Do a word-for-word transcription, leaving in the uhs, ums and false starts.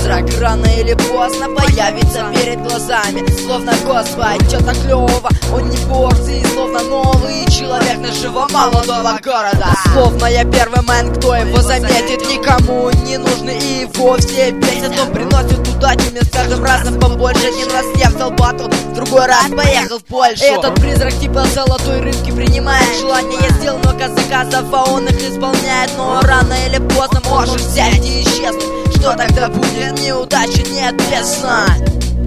призрак рано или поздно появится перед глазами, словно Господь, что-то клёво. Он не порции, словно новый человек нашего молодого города. Словно я первый мэн, кто его заметит. Никому не нужны и его все бесит. Он приносит удачу мне с каждым разом побольше. Один раз я взял батл, в другой раз поехал в Польшу. Этот призрак типа золотой рыбки принимает желание. Я сделал много заказов, а он их исполняет. Но рано или поздно может взять и исчезнуть. Что тогда будет? Неудачи неотвесно.